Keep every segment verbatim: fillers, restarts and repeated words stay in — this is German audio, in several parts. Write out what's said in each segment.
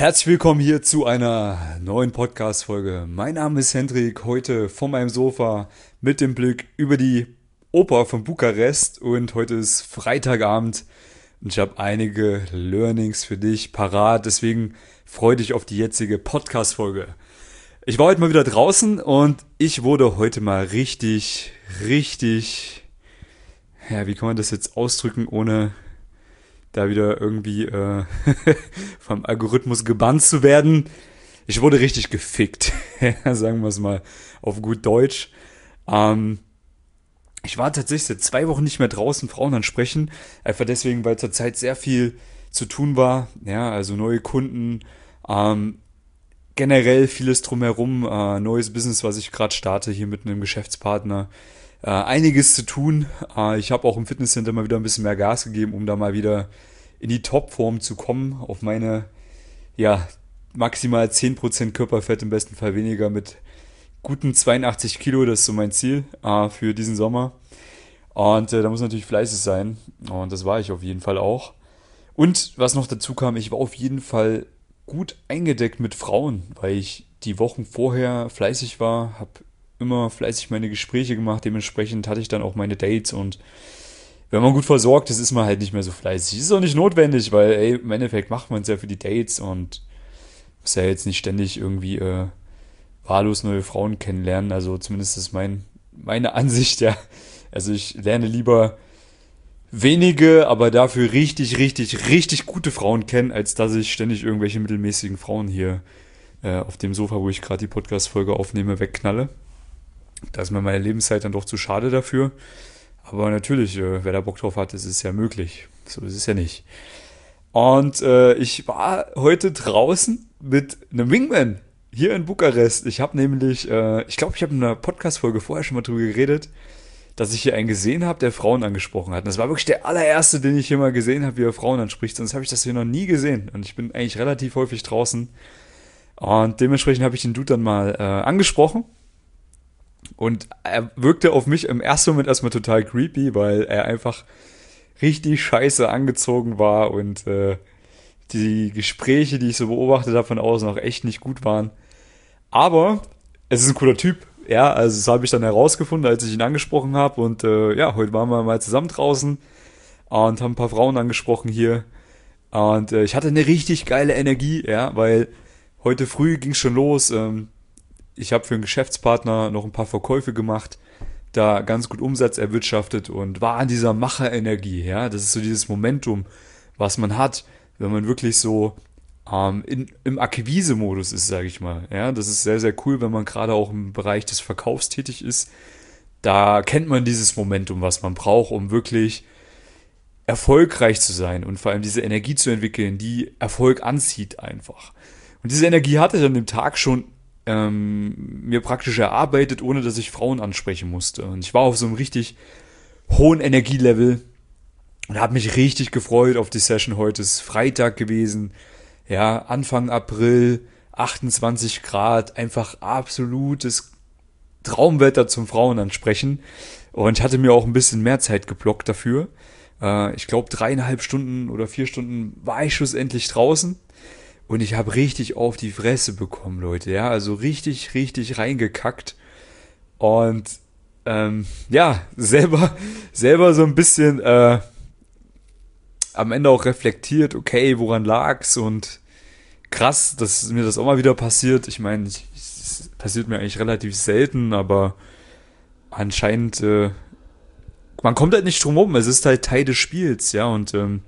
Herzlich willkommen hier zu einer neuen Podcast-Folge. Mein Name ist Hendrik, heute von meinem Sofa mit dem Blick über die Oper von Bukarest und heute ist Freitagabend und ich habe einige Learnings für dich parat, deswegen freue dich auf die jetzige Podcast-Folge. Ich war heute mal wieder draußen und ich wurde heute mal richtig, richtig, ja, wie kann man das jetzt ausdrücken, ohne da wieder irgendwie äh, vom Algorithmus gebannt zu werden. Ich wurde richtig gefickt, sagen wir es mal auf gut Deutsch. Ähm, ich war tatsächlich seit zwei Wochen nicht mehr draußen Frauen ansprechen, einfach deswegen, weil zurzeit sehr viel zu tun war. Ja, also neue Kunden, ähm, generell vieles drumherum, äh, neues Business, was ich gerade starte hier mit einem Geschäftspartner. Äh, einiges zu tun. Äh, ich habe auch im Fitnesscenter mal wieder ein bisschen mehr Gas gegeben, um da mal wieder in die Topform zu kommen, auf meine, ja, maximal zehn Prozent Körperfett, im besten Fall weniger, mit guten zweiundachtzig Kilo, das ist so mein Ziel äh, für diesen Sommer. Und äh, da muss natürlich fleißig sein. Und das war ich auf jeden Fall auch. Und was noch dazu kam, ich war auf jeden Fall gut eingedeckt mit Frauen, weil ich die Wochen vorher fleißig war, habe immer fleißig meine Gespräche gemacht, dementsprechend hatte ich dann auch meine Dates und wenn man gut versorgt ist, ist man halt nicht mehr so fleißig. Ist auch nicht notwendig, weil ey, im Endeffekt macht man es ja für die Dates und muss ja jetzt nicht ständig irgendwie äh, wahllos neue Frauen kennenlernen, also zumindest ist mein, meine Ansicht, ja. Also ich lerne lieber wenige, aber dafür richtig, richtig, richtig gute Frauen kennen, als dass ich ständig irgendwelche mittelmäßigen Frauen hier äh, auf dem Sofa, wo ich gerade die Podcast-Folge aufnehme, wegknalle. Da ist mir meine Lebenszeit dann doch zu schade dafür. Aber natürlich, äh, wer da Bock drauf hat, ist es ja möglich. So ist es ja nicht. Und äh, ich war heute draußen mit einem Wingman hier in Bukarest. Ich habe nämlich, äh, ich glaube, ich habe in einer Podcast-Folge vorher schon mal drüber geredet, dass ich hier einen gesehen habe, der Frauen angesprochen hat. Und das war wirklich der allererste, den ich hier mal gesehen habe, wie er Frauen anspricht. Sonst habe ich das hier noch nie gesehen. Und ich bin eigentlich relativ häufig draußen. Und dementsprechend habe ich den Dude dann mal äh, angesprochen. Und er wirkte auf mich im ersten Moment erstmal total creepy, weil er einfach richtig scheiße angezogen war und äh, die Gespräche, die ich so beobachtet habe von außen, auch echt nicht gut waren. Aber es ist ein cooler Typ. Ja, also das habe ich dann herausgefunden, als ich ihn angesprochen habe. Und äh, ja, heute waren wir mal zusammen draußen und haben ein paar Frauen angesprochen hier. Und äh, ich hatte eine richtig geile Energie, ja, weil heute früh ging es schon los. Ähm, Ich habe für einen Geschäftspartner noch ein paar Verkäufe gemacht, da ganz gut Umsatz erwirtschaftet und war an dieser Macherenergie, ja. Das ist so dieses Momentum, was man hat, wenn man wirklich so ähm, in, im Akquise-Modus ist, sage ich mal. Ja, das ist sehr, sehr cool, wenn man gerade auch im Bereich des Verkaufs tätig ist. Da kennt man dieses Momentum, was man braucht, um wirklich erfolgreich zu sein und vor allem diese Energie zu entwickeln, die Erfolg anzieht einfach. Und diese Energie hatte ich an dem Tag schon ähm, mir praktisch erarbeitet, ohne dass ich Frauen ansprechen musste. Und ich war auf so einem richtig hohen Energielevel und habe mich richtig gefreut auf die Session heute. Es ist Freitag gewesen, ja, Anfang April, achtundzwanzig Grad, einfach absolutes Traumwetter zum Frauen ansprechen. Und ich hatte mir auch ein bisschen mehr Zeit geblockt dafür. Äh, ich glaube, dreieinhalb Stunden oder vier Stunden war ich schlussendlich draußen. Und ich habe richtig auf die Fresse bekommen, Leute. Ja, also richtig, richtig reingekackt. Und ähm, ja, selber, selber so ein bisschen äh, am Ende auch reflektiert, okay, woran lag's? Und krass, dass mir das auch mal wieder passiert. Ich meine, es passiert mir eigentlich relativ selten, aber anscheinend, äh, man kommt halt nicht drum rum. Es ist halt Teil des Spiels, ja, und ähm,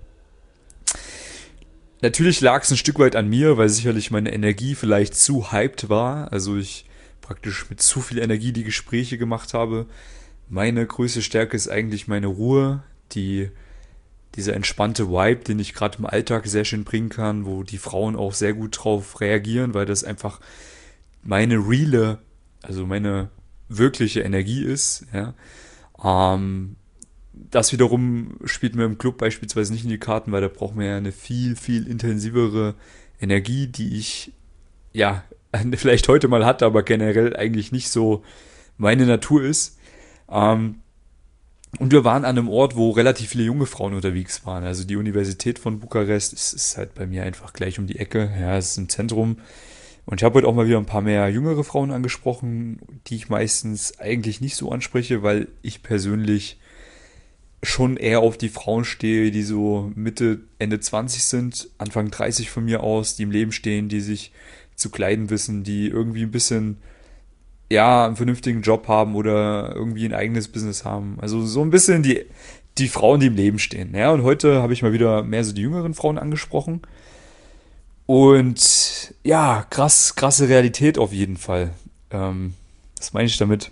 natürlich lag es ein Stück weit an mir, weil sicherlich meine Energie vielleicht zu hyped war. Also ich praktisch mit zu viel Energie die Gespräche gemacht habe. Meine größte Stärke ist eigentlich meine Ruhe, die, dieser entspannte Vibe, den ich gerade im Alltag sehr schön bringen kann, wo die Frauen auch sehr gut drauf reagieren, weil das einfach meine reale, also meine wirkliche Energie ist. Ja. Ähm, Das wiederum spielt mir im Club beispielsweise nicht in die Karten, weil da braucht man ja eine viel, viel intensivere Energie, die ich, ja, vielleicht heute mal hatte, aber generell eigentlich nicht so meine Natur ist. Ähm, Und wir waren an einem Ort, wo relativ viele junge Frauen unterwegs waren. Also die Universität von Bukarest ist, ist halt bei mir einfach gleich um die Ecke. Ja, es ist im Zentrum. Und ich habe heute auch mal wieder ein paar mehr jüngere Frauen angesprochen, die ich meistens eigentlich nicht so anspreche, weil ich persönlich schon eher auf die Frauen stehe, die so Mitte, Ende zwanzig sind, Anfang dreißig von mir aus, die im Leben stehen, die sich zu kleiden wissen, die irgendwie ein bisschen, ja, einen vernünftigen Job haben oder irgendwie ein eigenes Business haben. Also so ein bisschen die, die Frauen, die im Leben stehen. Ja, und heute habe ich mal wieder mehr so die jüngeren Frauen angesprochen. Und ja, krass, krasse Realität auf jeden Fall. Ähm, was meine ich damit?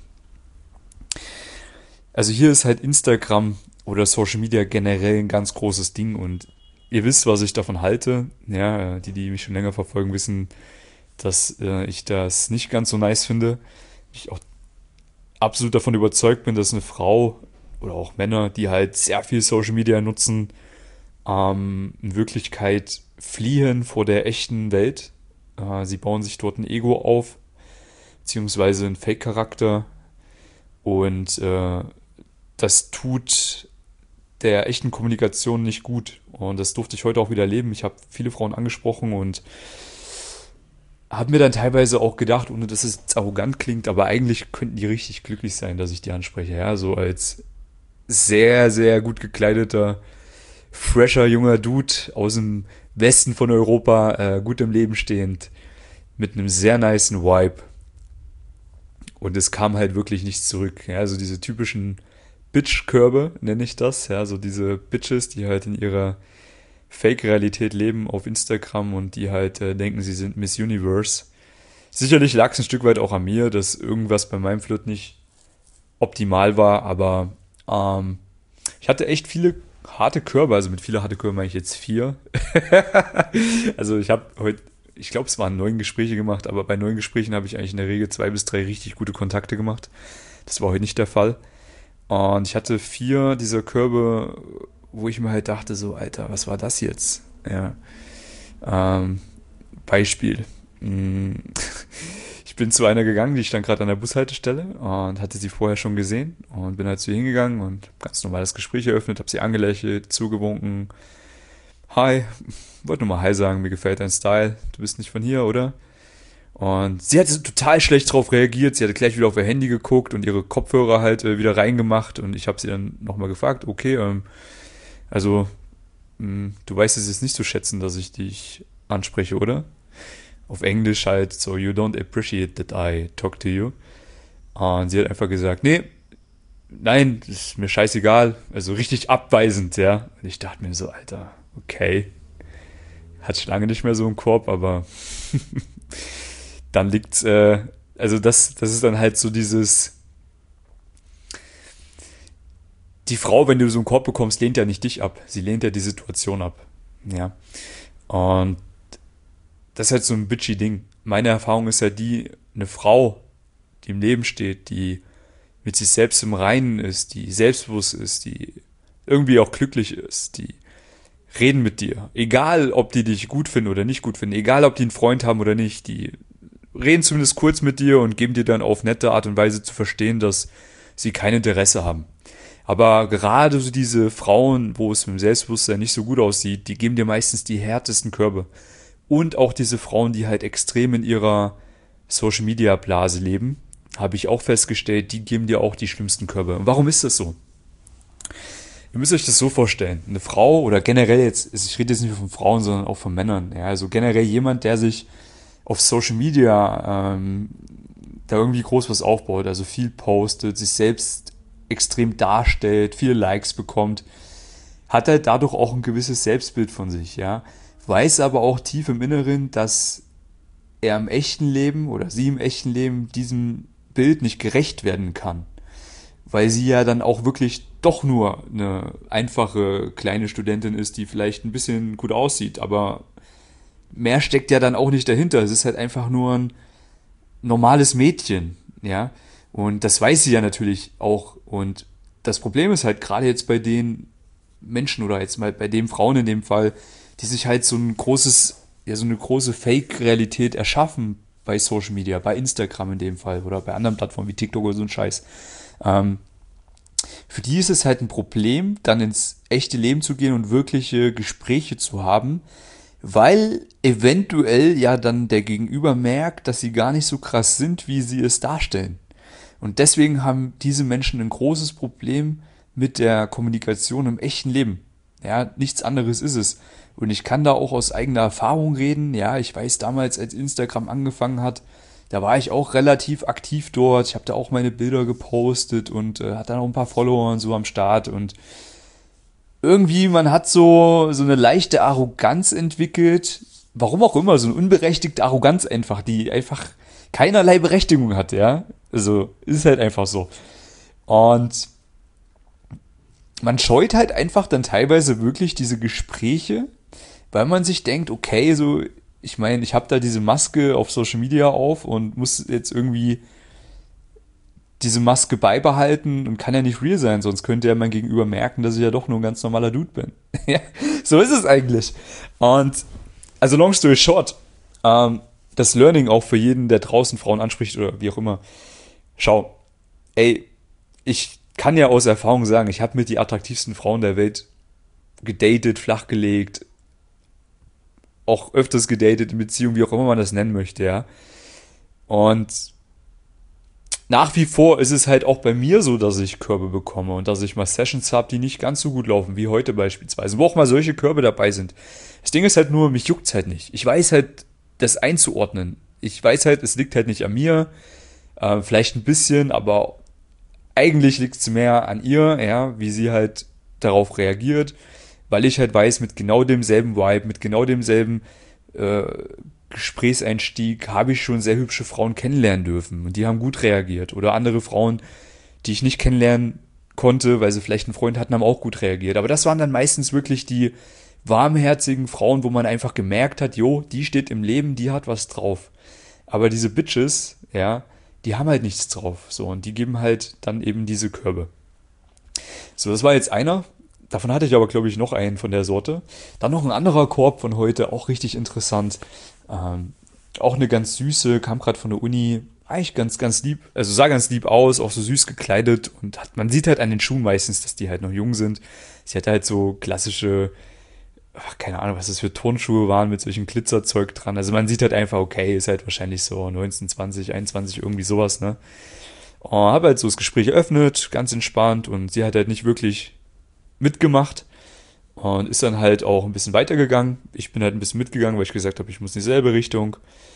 Also hier ist halt Instagram oder Social Media generell ein ganz großes Ding und ihr wisst, was ich davon halte. Ja, die, die mich schon länger verfolgen, wissen, dass äh, ich das nicht ganz so nice finde. Ich auch absolut davon überzeugt bin, dass eine Frau oder auch Männer, die halt sehr viel Social Media nutzen, ähm, in Wirklichkeit fliehen vor der echten Welt. Äh, sie bauen sich dort ein Ego auf, beziehungsweise einen Fake-Charakter und äh, das tut der echten Kommunikation nicht gut. Und das durfte ich heute auch wieder erleben. Ich habe viele Frauen angesprochen und habe mir dann teilweise auch gedacht, ohne dass es jetzt arrogant klingt, aber eigentlich könnten die richtig glücklich sein, dass ich die anspreche. Ja, so als sehr, sehr gut gekleideter, fresher junger Dude aus dem Westen von Europa, äh, gut im Leben stehend, mit einem sehr nicen Vibe. Und es kam halt wirklich nichts zurück. Ja, also diese typischen Bitch-Körbe, nenne ich das. Ja, so diese Bitches, die halt in ihrer Fake-Realität leben auf Instagram und die halt äh, denken, sie sind Miss Universe. Sicherlich lag es ein Stück weit auch an mir, dass irgendwas bei meinem Flirt nicht optimal war, aber ähm, ich hatte echt viele harte Körbe, also mit viele harte Körbe meine ich jetzt vier. Also ich habe heute, ich glaube, es waren neun Gespräche gemacht, aber bei neun Gesprächen habe ich eigentlich in der Regel zwei bis drei richtig gute Kontakte gemacht. Das war heute nicht der Fall. Und ich hatte vier dieser Körbe, wo ich mir halt dachte, so, Alter, was war das jetzt? Ja. Ähm, Beispiel. Mm, Ich bin zu einer gegangen, die stand gerade an der Bushaltestelle und hatte sie vorher schon gesehen und bin halt zu ihr hingegangen und ganz normal das Gespräch eröffnet, habe sie angelächelt, zugewunken. Hi, wollte nur mal Hi sagen, mir gefällt dein Style, du bist nicht von hier, oder? Und sie hatte total schlecht drauf reagiert. Sie hatte gleich wieder auf ihr Handy geguckt und ihre Kopfhörer halt äh, wieder reingemacht. Und ich habe sie dann nochmal gefragt, okay, ähm, also mh, du weißt es jetzt nicht zu schätzen, dass ich dich anspreche, oder? Auf Englisch halt so, you don't appreciate that I talk to you. Und sie hat einfach gesagt, nee, nein, das ist mir scheißegal. Also richtig abweisend, ja. Und ich dachte mir so, Alter, okay. Hat schon lange nicht mehr so einen Korb, aber dann liegt's, äh, also das, das ist dann halt so dieses, die Frau, wenn du so einen Korb bekommst, lehnt ja nicht dich ab, sie lehnt ja die Situation ab, ja, und das ist halt so ein bitchy Ding. Meine Erfahrung ist ja die, eine Frau, die im Leben steht, die mit sich selbst im Reinen ist, die selbstbewusst ist, die irgendwie auch glücklich ist, die reden mit dir, egal ob die dich gut finden oder nicht gut finden, egal ob die einen Freund haben oder nicht, die reden zumindest kurz mit dir und geben dir dann auf nette Art und Weise zu verstehen, dass sie kein Interesse haben. Aber gerade so diese Frauen, wo es mit dem Selbstbewusstsein nicht so gut aussieht, die geben dir meistens die härtesten Körbe. Und auch diese Frauen, die halt extrem in ihrer Social-Media-Blase leben, habe ich auch festgestellt, die geben dir auch die schlimmsten Körbe. Und warum ist das so? Ihr müsst euch das so vorstellen. Eine Frau oder generell jetzt, ich rede jetzt nicht nur von Frauen, sondern auch von Männern. Ja, also generell jemand, der sich auf Social Media ähm, da irgendwie groß was aufbaut, also viel postet, sich selbst extrem darstellt, viele Likes bekommt, hat halt dadurch auch ein gewisses Selbstbild von sich, ja. Weiß aber auch tief im Inneren, dass er im echten Leben oder sie im echten Leben diesem Bild nicht gerecht werden kann. Weil sie ja dann auch wirklich doch nur eine einfache kleine Studentin ist, die vielleicht ein bisschen gut aussieht, aber mehr steckt ja dann auch nicht dahinter. Es ist halt einfach nur ein normales Mädchen, ja. Und das weiß sie ja natürlich auch. Und das Problem ist halt gerade jetzt bei den Menschen oder jetzt mal bei den Frauen in dem Fall, die sich halt so ein großes, ja, so eine große Fake-Realität erschaffen bei Social Media, bei Instagram in dem Fall oder bei anderen Plattformen wie TikTok oder so ein Scheiß. Ähm, für die ist es halt ein Problem, dann ins echte Leben zu gehen und wirkliche Gespräche zu haben, weil eventuell ja dann der Gegenüber merkt, dass sie gar nicht so krass sind, wie sie es darstellen. Und deswegen haben diese Menschen ein großes Problem mit der Kommunikation im echten Leben. Ja, nichts anderes ist es. Und ich kann da auch aus eigener Erfahrung reden. Ja, ich weiß damals, als Instagram angefangen hat, da war ich auch relativ aktiv dort. Ich habe da auch meine Bilder gepostet und äh, hatte dann auch ein paar Follower und so am Start. Und irgendwie, man hat so, so eine leichte Arroganz entwickelt. Warum auch immer, so eine unberechtigte Arroganz einfach, die einfach keinerlei Berechtigung hat, ja. Also, ist halt einfach so. Und man scheut halt einfach dann teilweise wirklich diese Gespräche, weil man sich denkt, okay, so, ich meine, ich habe da diese Maske auf Social Media auf und muss jetzt irgendwie diese Maske beibehalten und kann ja nicht real sein, sonst könnte ja mein Gegenüber merken, dass ich ja doch nur ein ganz normaler Dude bin. Ja, so ist es eigentlich. Und, also long story short, ähm, das Learning auch für jeden, der draußen Frauen anspricht oder wie auch immer. Schau, ey, ich kann ja aus Erfahrung sagen, ich habe mit die attraktivsten Frauen der Welt gedatet, flachgelegt, auch öfters gedatet in Beziehungen, wie auch immer man das nennen möchte, ja. Und nach wie vor ist es halt auch bei mir so, dass ich Körbe bekomme und dass ich mal Sessions habe, die nicht ganz so gut laufen, wie heute beispielsweise, wo auch mal solche Körbe dabei sind. Das Ding ist halt nur, mich juckt's halt nicht. Ich weiß halt, das einzuordnen. Ich weiß halt, es liegt halt nicht an mir, äh, vielleicht ein bisschen, aber eigentlich liegt es mehr an ihr, ja, wie sie halt darauf reagiert, weil ich halt weiß, mit genau demselben Vibe, mit genau demselben äh, Gesprächseinstieg habe ich schon sehr hübsche Frauen kennenlernen dürfen und die haben gut reagiert. Oder andere Frauen, die ich nicht kennenlernen konnte, weil sie vielleicht einen Freund hatten, haben auch gut reagiert. Aber das waren dann meistens wirklich die warmherzigen Frauen, wo man einfach gemerkt hat, jo, die steht im Leben, die hat was drauf. Aber diese Bitches, ja, die haben halt nichts drauf. So, und die geben halt dann eben diese Körbe. So, das war jetzt einer. Davon hatte ich aber, glaube ich, noch einen von der Sorte. Dann noch ein anderer Korb von heute, auch richtig interessant. Ähm, auch eine ganz süße, kam gerade von der Uni, eigentlich ganz, ganz lieb, also sah ganz lieb aus, auch so süß gekleidet und hat, man sieht halt an den Schuhen meistens, dass die halt noch jung sind. Sie hatte halt so klassische, ach, keine Ahnung, was das für Turnschuhe waren mit solchen Glitzerzeug dran. Also man sieht halt einfach, okay, ist halt wahrscheinlich so neunzehn, zwanzig, einundzwanzig, irgendwie sowas, ne? Und habe halt so das Gespräch eröffnet, ganz entspannt und sie hat halt nicht wirklich mitgemacht und ist dann halt auch ein bisschen weitergegangen. Ich bin halt ein bisschen mitgegangen, weil ich gesagt habe, ich muss in dieselbe Richtung.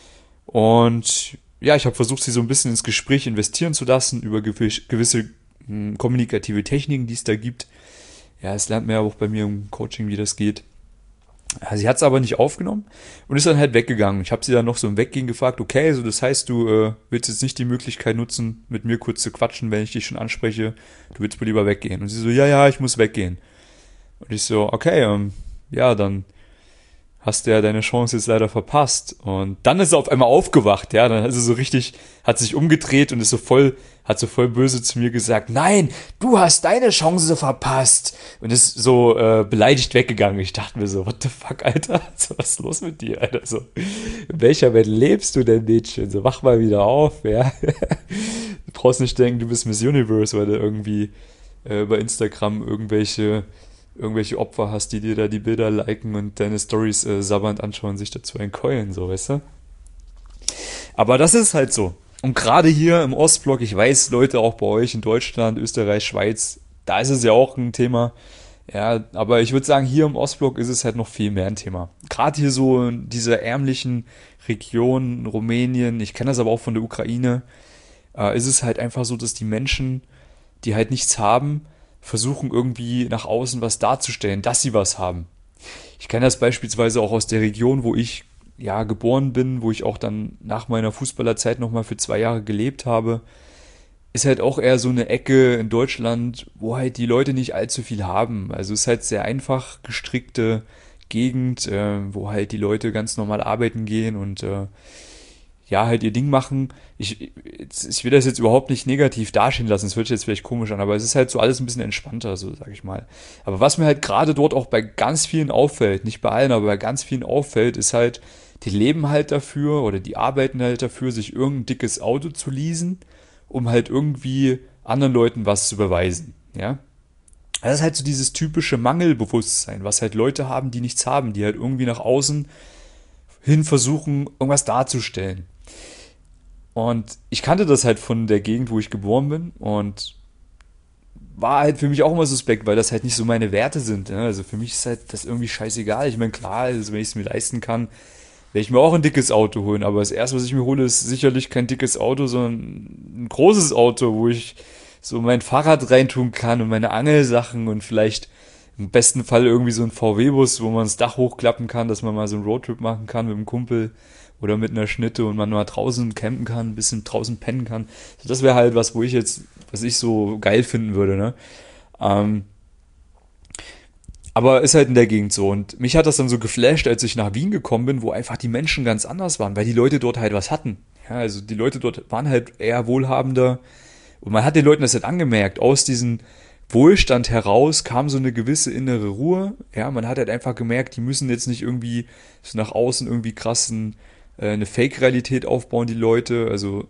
Und ja, ich habe versucht, sie so ein bisschen ins Gespräch investieren zu lassen über gewiss- gewisse hm, kommunikative Techniken, die es da gibt. Ja, es lernt man ja auch bei mir im Coaching, wie das geht. Ja, sie hat es aber nicht aufgenommen und ist dann halt weggegangen. Ich habe sie dann noch so im Weggehen gefragt, okay, so das heißt, du äh, willst jetzt nicht die Möglichkeit nutzen, mit mir kurz zu quatschen, wenn ich dich schon anspreche, du willst wohl lieber weggehen. Und sie so, ja, ja, ich muss weggehen. Und ich so, okay, ähm, ja, dann hast du ja deine Chance jetzt leider verpasst. Und dann ist er auf einmal aufgewacht, ja, dann ist er so richtig, hat sich umgedreht und ist so voll, hat so voll böse zu mir gesagt, nein, du hast deine Chance verpasst. Und ist so äh, beleidigt weggegangen. Ich dachte mir so, what the fuck, Alter, so, was ist los mit dir, Alter, so, in welcher Welt lebst du denn, Mädchen? So, wach mal wieder auf, ja. Du brauchst nicht denken, du bist Miss Universe, weil du irgendwie äh, bei Instagram irgendwelche irgendwelche Opfer hast, die dir da die Bilder liken und deine Stories äh, sabbernd anschauen, sich dazu einkeulen, so, weißt du? Aber das ist halt so. Und gerade hier im Ostblock, ich weiß, Leute, auch bei euch in Deutschland, Österreich, Schweiz, da ist es ja auch ein Thema. Ja, aber ich würde sagen, hier im Ostblock ist es halt noch viel mehr ein Thema. Gerade hier so in dieser ärmlichen Region, Rumänien, ich kenne das aber auch von der Ukraine, äh, ist es halt einfach so, dass die Menschen, die halt nichts haben, versuchen irgendwie nach außen was darzustellen, dass sie was haben. Ich kenne das beispielsweise auch aus der Region, wo ich ja geboren bin, wo ich auch dann nach meiner Fußballerzeit nochmal für zwei Jahre gelebt habe. Ist halt auch eher so eine Ecke in Deutschland, wo halt die Leute nicht allzu viel haben. Also es ist halt sehr einfach gestrickte Gegend, äh, wo halt die Leute ganz normal arbeiten gehen und äh, ja, halt ihr Ding machen. Ich, ich will das jetzt überhaupt nicht negativ dastehen lassen, es hört sich jetzt vielleicht komisch an, aber es ist halt so alles ein bisschen entspannter, so sag ich mal. Aber was mir halt gerade dort auch bei ganz vielen auffällt, nicht bei allen, aber bei ganz vielen auffällt, ist halt, die leben halt dafür oder die arbeiten halt dafür, sich irgendein dickes Auto zu leasen, um halt irgendwie anderen Leuten was zu beweisen. ja. Das ist halt so dieses typische Mangelbewusstsein, was halt Leute haben, die nichts haben, die halt irgendwie nach außen hin versuchen, irgendwas darzustellen. Und ich kannte das halt von der Gegend, wo ich geboren bin und war halt für mich auch immer suspekt, weil das halt nicht so meine Werte sind. Ne? Also für mich ist halt das irgendwie scheißegal. Ich meine, klar, also wenn ich es mir leisten kann, werde ich mir auch ein dickes Auto holen. Aber das erste, was ich mir hole, ist sicherlich kein dickes Auto, sondern ein großes Auto, wo ich so mein Fahrrad reintun kann und meine Angelsachen und vielleicht im besten Fall irgendwie so ein V W-Bus, wo man das Dach hochklappen kann, dass man mal so einen Roadtrip machen kann mit einem Kumpel oder mit einer Schnitte und man mal draußen campen kann, ein bisschen draußen pennen kann. So, das wäre halt was, wo ich jetzt, was ich so geil finden würde, ne? Ähm, aber ist halt in der Gegend so. Und mich hat das dann so geflasht, als ich nach Wien gekommen bin, wo einfach die Menschen ganz anders waren, weil die Leute dort halt was hatten. Ja, also die Leute dort waren halt eher wohlhabender. Und man hat den Leuten das halt angemerkt. Aus diesem Wohlstand heraus kam so eine gewisse innere Ruhe. Ja, man hat halt einfach gemerkt, die müssen jetzt nicht irgendwie so nach außen irgendwie krassen äh, eine Fake-Realität aufbauen, die Leute. Also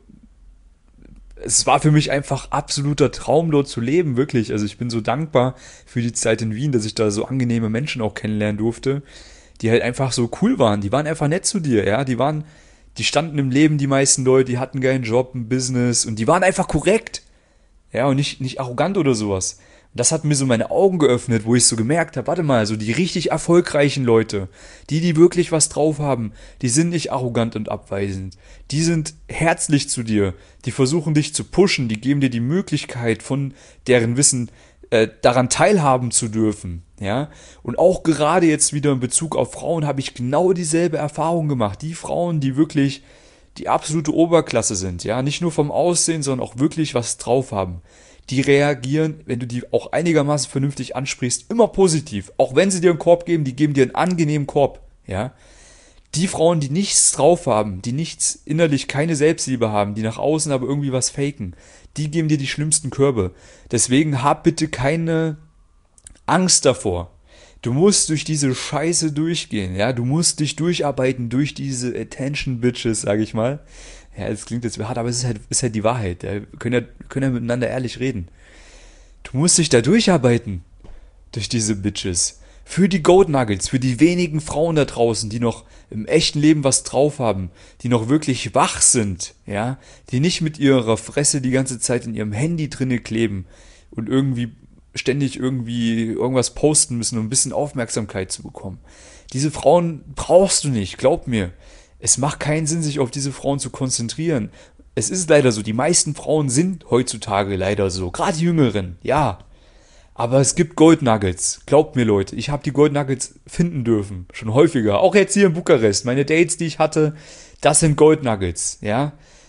es war für mich einfach absoluter Traum, dort zu leben, wirklich. Also ich bin so dankbar für die Zeit in Wien, dass ich da so angenehme Menschen auch kennenlernen durfte, die halt einfach so cool waren. Die waren einfach nett zu dir, ja. Die waren, die standen im Leben, die meisten Leute, die hatten keinen Job, ein Business und die waren einfach korrekt. Ja, und nicht, nicht arrogant oder sowas. Und das hat mir so meine Augen geöffnet, wo ich so gemerkt habe, warte mal, so die richtig erfolgreichen Leute, die, die wirklich was drauf haben, die sind nicht arrogant und abweisend. Die sind herzlich zu dir, die versuchen dich zu pushen, die geben dir die Möglichkeit, von deren Wissen äh, daran teilhaben zu dürfen. Ja, und auch gerade jetzt wieder in Bezug auf Frauen habe ich genau dieselbe Erfahrung gemacht. Die Frauen, die wirklich die absolute Oberklasse sind, ja, nicht nur vom Aussehen, sondern auch wirklich was drauf haben. Die reagieren, wenn du die auch einigermaßen vernünftig ansprichst, immer positiv. Auch wenn sie dir einen Korb geben, die geben dir einen angenehmen Korb, ja. Die Frauen, die nichts drauf haben, die nichts innerlich, keine Selbstliebe haben, die nach außen aber irgendwie was faken, die geben dir die schlimmsten Körbe. Deswegen hab bitte keine Angst davor. Du musst durch diese Scheiße durchgehen, ja, du musst dich durcharbeiten durch diese Attention Bitches, sag ich mal. Ja, das klingt jetzt hart, aber es ist halt, ist halt die Wahrheit. Ja. Wir können ja, können ja miteinander ehrlich reden. Du musst dich da durcharbeiten durch diese Bitches. Für die Gold Nuggets, für die wenigen Frauen da draußen, die noch im echten Leben was drauf haben, die noch wirklich wach sind, ja, die nicht mit ihrer Fresse die ganze Zeit in ihrem Handy drinne kleben und irgendwie ständig irgendwie irgendwas posten müssen, um ein bisschen Aufmerksamkeit zu bekommen. Diese Frauen brauchst du nicht, glaub mir. Es macht keinen Sinn, sich auf diese Frauen zu konzentrieren. Es ist leider so, die meisten Frauen sind heutzutage leider so, gerade die Jüngeren, ja. Aber es gibt Gold Nuggets, glaubt mir Leute, ich habe die Gold Nuggets finden dürfen, schon häufiger, auch jetzt hier in Bukarest. Meine Dates, die ich hatte, das sind Gold Nuggets, ja.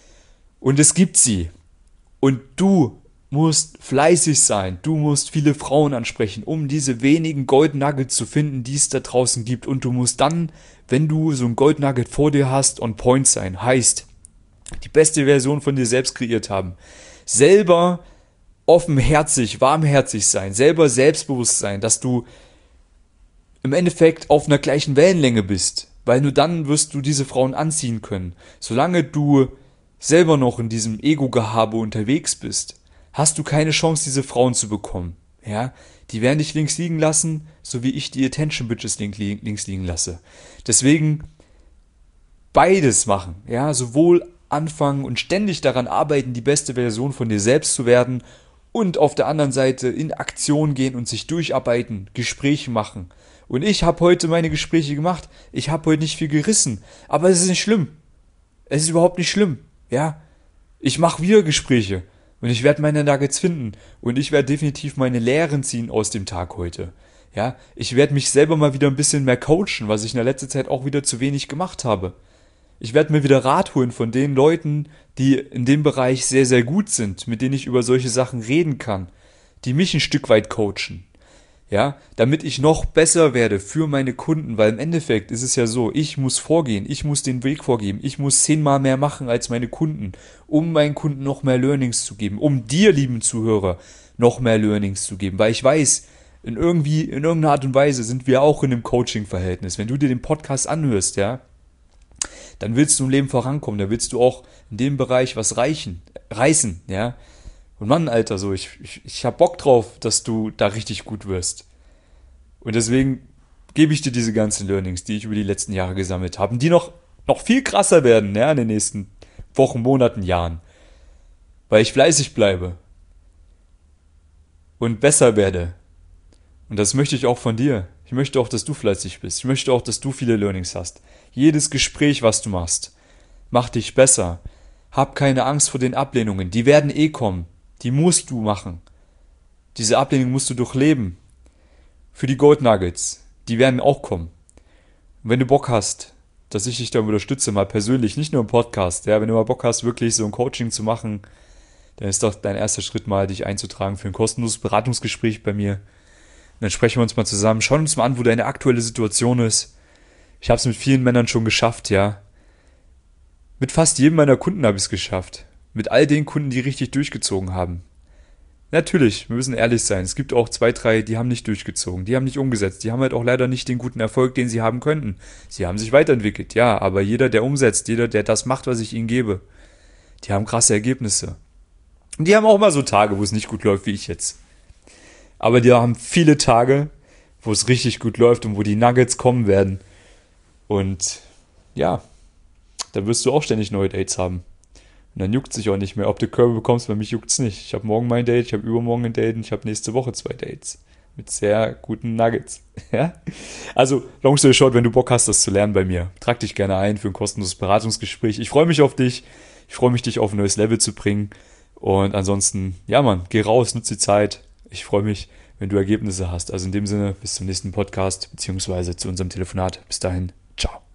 Und es gibt sie. Und du musst fleißig sein, du musst viele Frauen ansprechen, um diese wenigen Gold Nuggets zu finden, die es da draußen gibt. Und du musst dann, wenn du so ein Gold Nugget vor dir hast, on point sein. Heißt, die beste Version von dir selbst kreiert haben. Selber offenherzig, warmherzig sein, selber selbstbewusst sein, dass du im Endeffekt auf einer gleichen Wellenlänge bist. Weil nur dann wirst du diese Frauen anziehen können. Solange du selber noch in diesem Ego-Gehabe unterwegs bist, hast du keine Chance, diese Frauen zu bekommen. Ja, die werden dich links liegen lassen, so wie ich die Attention Bitches links liegen lasse. Deswegen beides machen. Ja, sowohl anfangen und ständig daran arbeiten, die beste Version von dir selbst zu werden und auf der anderen Seite in Aktion gehen und sich durcharbeiten, Gespräche machen. Und ich habe heute meine Gespräche gemacht. Ich habe heute nicht viel gerissen, aber es ist nicht schlimm. Es ist überhaupt nicht schlimm. Ja, ich mache wieder Gespräche. Und ich werde meine Nuggets finden. Und ich werde definitiv meine Lehren ziehen aus dem Tag heute. Ja, ich werde mich selber mal wieder ein bisschen mehr coachen, was ich in der letzten Zeit auch wieder zu wenig gemacht habe. Ich werde mir wieder Rat holen von den Leuten, die in dem Bereich sehr, sehr gut sind, mit denen ich über solche Sachen reden kann, die mich ein Stück weit coachen. Ja, damit ich noch besser werde für meine Kunden, weil im Endeffekt ist es ja so, ich muss vorgehen, ich muss den Weg vorgeben, ich muss zehnmal mehr machen als meine Kunden, um meinen Kunden noch mehr Learnings zu geben, um dir, lieben Zuhörer, noch mehr Learnings zu geben, weil ich weiß, in irgendwie, in irgendeiner Art und Weise sind wir auch in einem Coaching-Verhältnis. Wenn du dir den Podcast anhörst, ja, dann willst du im Leben vorankommen, da willst du auch in dem Bereich was reichen, reißen, ja. Und Mann, Alter, so, ich, ich, ich hab Bock drauf, dass du da richtig gut wirst. Und deswegen gebe ich dir diese ganzen Learnings, die ich über die letzten Jahre gesammelt habe, die noch, noch viel krasser werden, ja, in den nächsten Wochen, Monaten, Jahren. Weil ich fleißig bleibe. Und besser werde. Und das möchte ich auch von dir. Ich möchte auch, dass du fleißig bist. Ich möchte auch, dass du viele Learnings hast. Jedes Gespräch, was du machst, macht dich besser. Hab keine Angst vor den Ablehnungen. Die werden eh kommen. Die musst du machen. Diese Ablehnung musst du durchleben. Für die Gold Nuggets. Die werden auch kommen. Und wenn du Bock hast, dass ich dich da unterstütze, mal persönlich, nicht nur im Podcast, ja, wenn du mal Bock hast, wirklich so ein Coaching zu machen, dann ist doch dein erster Schritt mal, dich einzutragen für ein kostenloses Beratungsgespräch bei mir. Und dann sprechen wir uns mal zusammen, schauen uns mal an, wo deine aktuelle Situation ist. Ich habe es mit vielen Männern schon geschafft, ja. Mit fast jedem meiner Kunden habe ich es geschafft. Mit all den Kunden, die richtig durchgezogen haben. Natürlich, wir müssen ehrlich sein. Es gibt auch zwei, drei, die haben nicht durchgezogen, die haben nicht umgesetzt. Die haben halt auch leider nicht den guten Erfolg, den sie haben könnten. Sie haben sich weiterentwickelt, ja, aber jeder, der umsetzt, jeder, der das macht, was ich ihnen gebe, die haben krasse Ergebnisse. Und die haben auch mal so Tage, wo es nicht gut läuft, wie ich jetzt. Aber die haben viele Tage, wo es richtig gut läuft und wo die Nuggets kommen werden. Und ja, da wirst du auch ständig neue Dates haben. Und dann juckt sich auch nicht mehr, ob du Körbe bekommst, bei mich juckt's nicht. Ich habe morgen mein Date, ich habe übermorgen ein Date und ich habe nächste Woche zwei Dates. Mit sehr guten Nuggets. Ja? Also, long story short, wenn du Bock hast, das zu lernen bei mir, trag dich gerne ein für ein kostenloses Beratungsgespräch. Ich freue mich auf dich. Ich freue mich, dich auf ein neues Level zu bringen. Und ansonsten, ja Mann, geh raus, nutze die Zeit. Ich freue mich, wenn du Ergebnisse hast. Also in dem Sinne, bis zum nächsten Podcast, beziehungsweise zu unserem Telefonat. Bis dahin, ciao.